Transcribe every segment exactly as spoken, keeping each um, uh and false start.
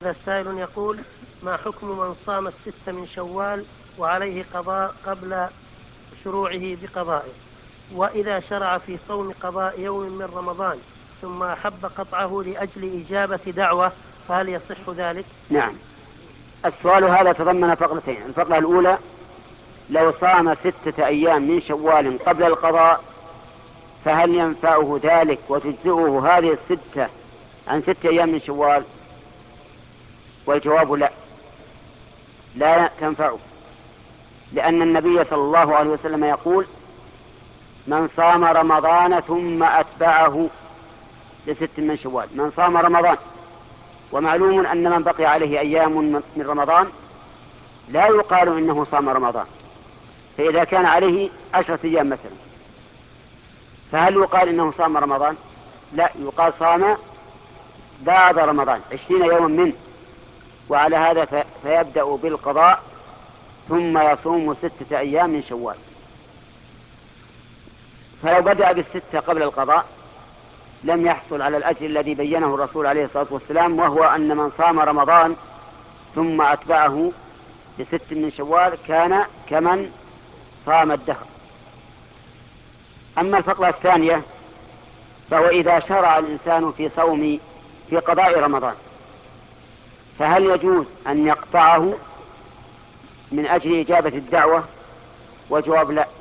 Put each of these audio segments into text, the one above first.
هذا سائل يقول: ما حكم من صام الست من شوال وعليه قضاء قبل شروعه بقضائه، وإذا شرع في صوم قضاء يوم من رمضان ثم أحب قطعه لأجل إجابة دعوة فهل يصح ذلك؟ نعم. السؤال هذا تضمن فقرتين. الفقرة الأولى: لو صام ستة أيام من شوال قبل القضاء فهل ينفعه ذلك وتجزئه هذه الستة عن ستة أيام من شوال؟ والجواب لا، لا تنفعه، لأن النبي صلى الله عليه وسلم يقول: من صام رمضان ثم أتبعه لست من شوال. من صام رمضان، ومعلوم أن من بقي عليه أيام من رمضان لا يقال إنه صام رمضان، فإذا كان عليه عشرة أيام مثلا فهل يقال إنه صام رمضان؟ لا، يقال صام بعد رمضان عشرين يوما منه، وعلى هذا فيبدأ بالقضاء ثم يصوم ستة أيام من شوال. فلو بدأ بالستة قبل القضاء لم يحصل على الأجر الذي بينه الرسول عليه الصلاة والسلام، وهو أن من صام رمضان ثم أتبعه بست من شوال كان كمن صام الدهر. أما الفقرة الثانية فهو إذا شرع الإنسان في صوم في قضاء رمضان فهل يجوز أن يقطعه من أجل إجابة الدعوة؟ وجواب لا،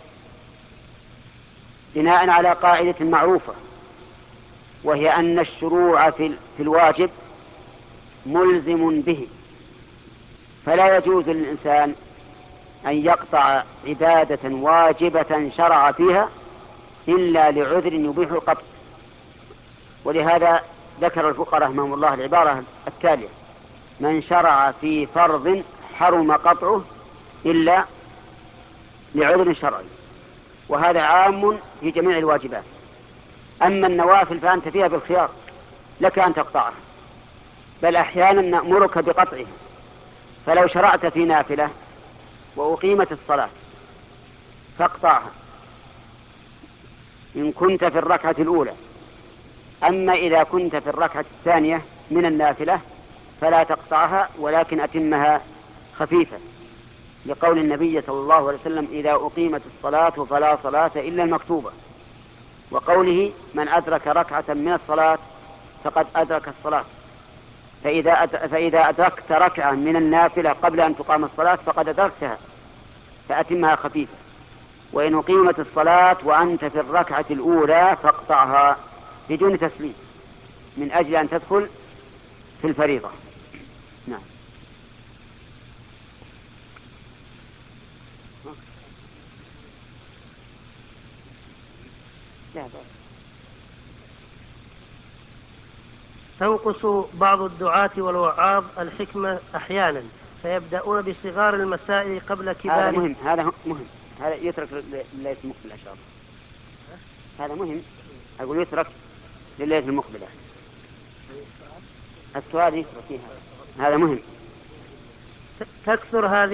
بناء على قاعدة معروفة، وهي أن الشروع في الواجب ملزم به، فلا يجوز للإنسان أن يقطع عبادة واجبة شرع فيها إلا لعذر يبيح القطع. ولهذا ذكر الفقهاء رحمهم الله العبارة التالية: من شرع في فرض حرم قطعه إلا لعذر شرعي. وهذا عام في جميع الواجبات. أما النوافل فأنت فيها بالخيار، لك أن تقطعها، بل أحيانا نأمرك بقطعها. فلو شرعت في نافلة وأقيمت الصلاة فاقطعها إن كنت في الركعة الأولى. أما إذا كنت في الركعة الثانية من النافلة فلا تقطعها، ولكن أتمها خفيفة، لقول النبي صلى الله عليه وسلم: إذا أقيمت الصلاة فلا صلاة إلا المكتوبة، وقوله: من أدرك ركعة من الصلاة فقد أدرك الصلاة. فإذا فإذا أدركت ركعة من النافلة قبل أن تقام الصلاة فقد أدركتها، فأتمها خفيفة. وإن أقيمت الصلاة وأنت في الركعة الأولى فاقطعها بدون تسليم من أجل أن تدخل في الفريضة. نعم. تنقص بعض الدعاة والوعاظ الحكمة أحيانا فيبدأون بصغار المسائل قبل كبار. هذا مهم، هذا مهم، هذا يترك لليلة المقبلة إن شاء الله. هذا مهم، أقول يترك لليلة المقبلة. السؤال يترك فيها، هذا مهم. تكثر هذه